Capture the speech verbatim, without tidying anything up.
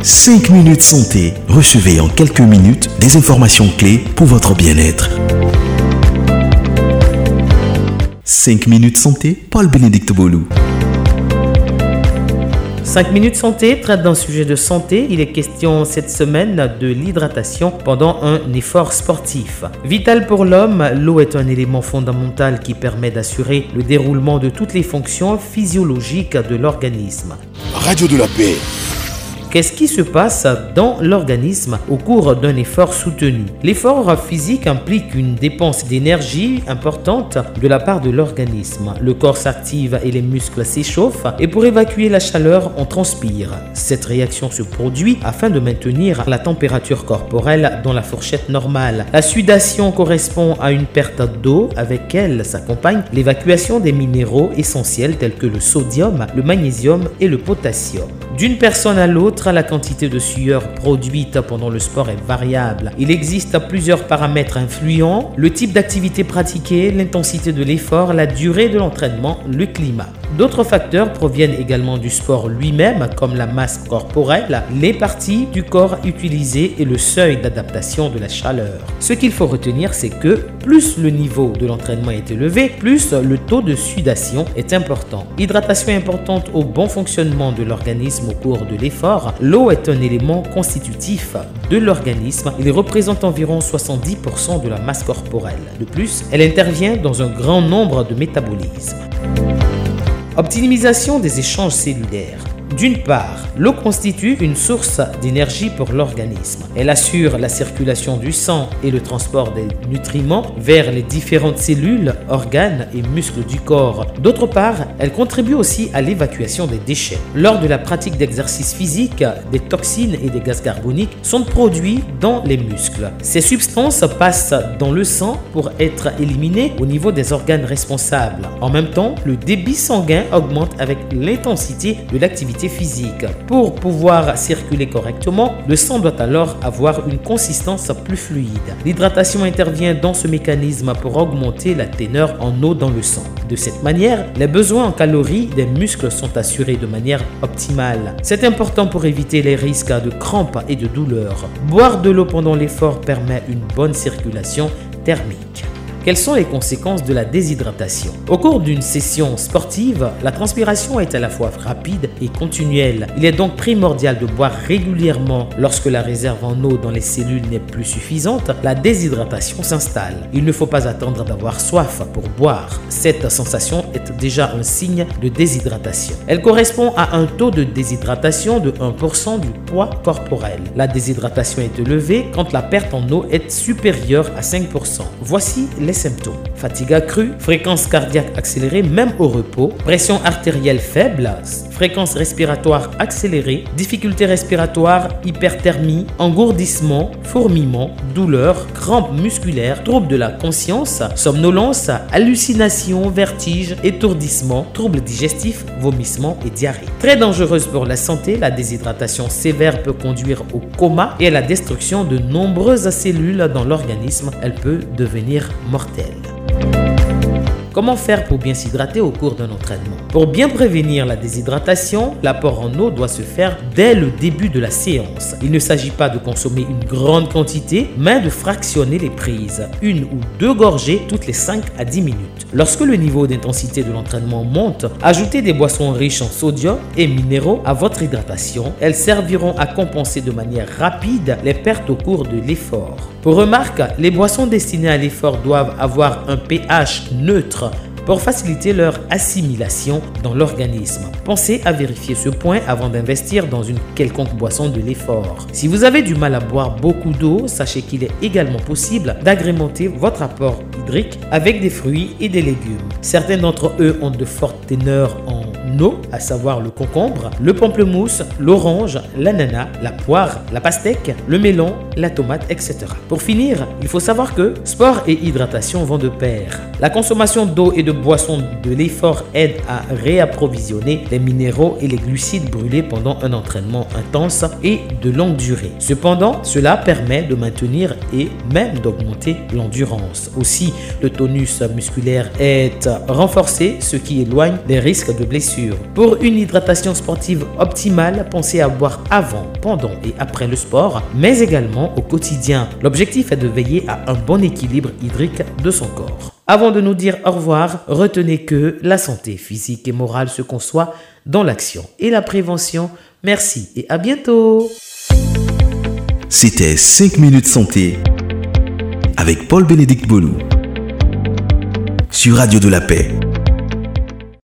cinq minutes santé. Recevez en quelques minutes des informations clés pour votre bien-être. cinq minutes santé, Paul-Bénédicte Bolou. cinq minutes santé traite d'un sujet de santé. Il est question cette semaine de l'hydratation pendant un effort sportif. Vital pour l'homme, l'eau est un élément fondamental qui permet d'assurer le déroulement de toutes les fonctions physiologiques de l'organisme. Radio de la paix. Qu'est-ce qui se passe dans l'organisme au cours d'un effort soutenu? L'effort physique implique une dépense d'énergie importante de la part de l'organisme. Le corps s'active et les muscles s'échauffent et pour évacuer la chaleur, on transpire. Cette réaction se produit afin de maintenir la température corporelle dans la fourchette normale. La sudation correspond à une perte d'eau, avec elle s'accompagne l'évacuation des minéraux essentiels tels que le sodium, le magnésium et le potassium. D'une personne à l'autre, la quantité de sueur produite pendant le sport est variable. Il existe plusieurs paramètres influents: le type d'activité pratiquée, l'intensité de l'effort, la durée de l'entraînement, le climat. D'autres facteurs proviennent également du sport lui-même, comme la masse corporelle, les parties du corps utilisées et le seuil d'adaptation de la chaleur. Ce qu'il faut retenir, c'est que plus le niveau de l'entraînement est élevé, plus le taux de sudation est important. Hydratation importante au bon fonctionnement de l'organisme au cours de l'effort. L'eau est un élément constitutif de l'organisme. Il représente environ soixante-dix pour cent de la masse corporelle. De plus, elle intervient dans un grand nombre de métabolismes. Optimisation des échanges cellulaires. D'une part, l'eau constitue une source d'énergie pour l'organisme. Elle assure la circulation du sang et le transport des nutriments vers les différentes cellules, organes et muscles du corps. D'autre part, elle contribue aussi à l'évacuation des déchets. Lors de la pratique d'exercices physiques, des toxines et des gaz carboniques sont produits dans les muscles. Ces substances passent dans le sang pour être éliminées au niveau des organes responsables. En même temps, le débit sanguin augmente avec l'intensité de l'activité physique. Pour pouvoir circuler correctement, le sang doit alors avoir une consistance plus fluide. L'hydratation intervient dans ce mécanisme pour augmenter la teneur en eau dans le sang. De cette manière, les besoins en calories des muscles sont assurés de manière optimale. C'est important pour éviter les risques de crampes et de douleurs. Boire de l'eau pendant l'effort permet une bonne circulation thermique. Quelles sont les conséquences de la déshydratation? Au cours d'une session sportive, la transpiration est à la fois rapide et continuelle. Il est donc primordial de boire régulièrement. Lorsque la réserve en eau dans les cellules n'est plus suffisante, la déshydratation s'installe. Il ne faut pas attendre d'avoir soif pour boire. Cette sensation est déjà un signe de déshydratation. Elle correspond à un taux de déshydratation de un pour cent du poids corporel. La déshydratation est élevée quand la perte en eau est supérieure à cinq pour cent. Voici les symptômes: fatigue accrue, fréquence cardiaque accélérée même au repos, pression artérielle faible, fréquence respiratoire accélérée, difficulté respiratoire, hyperthermie, engourdissement, fourmillement, douleur, crampes musculaires, troubles de la conscience, somnolence, hallucinations, vertiges, étourdissement, troubles digestifs, vomissements et diarrhée. Très dangereuse pour la santé, la déshydratation sévère peut conduire au coma et à la destruction de nombreuses cellules dans l'organisme. Elle peut devenir mortelle. Comment faire pour bien s'hydrater au cours d'un entraînement? Pour bien prévenir la déshydratation, l'apport en eau doit se faire dès le début de la séance. Il ne s'agit pas de consommer une grande quantité, mais de fractionner les prises, une ou deux gorgées toutes les cinq à dix minutes. Lorsque le niveau d'intensité de l'entraînement monte, ajoutez des boissons riches en sodium et minéraux à votre hydratation. Elles serviront à compenser de manière rapide les pertes au cours de l'effort. Pour remarque, les boissons destinées à l'effort doivent avoir un pH neutre pour faciliter leur assimilation dans l'organisme. Pensez à vérifier ce point avant d'investir dans une quelconque boisson de l'effort. Si vous avez du mal à boire beaucoup d'eau, sachez qu'il est également possible d'agrémenter votre apport hydrique avec des fruits et des légumes. Certains d'entre eux ont de fortes teneurs en eau, à savoir le concombre, le pamplemousse, l'orange, l'ananas, la poire, la pastèque, le melon, la tomate, et cetera. Pour finir, il faut savoir que sport et hydratation vont de pair. La consommation d'eau et de boissons de l'effort aide à réapprovisionner les minéraux et les glucides brûlés pendant un entraînement intense et de longue durée. Cependant, cela permet de maintenir et même d'augmenter l'endurance. Aussi, le tonus musculaire est renforcé, ce qui éloigne les risques de blessures. sûr. Pour une hydratation sportive optimale, pensez à boire avant, pendant et après le sport, mais également au quotidien. L'objectif est de veiller à un bon équilibre hydrique de son corps. Avant de nous dire au revoir, retenez que la santé physique et morale se conçoit dans l'action et la prévention. Merci et à bientôt. C'était cinq minutes santé avec Paul-Bénédicte Bolou sur Radio de la Paix.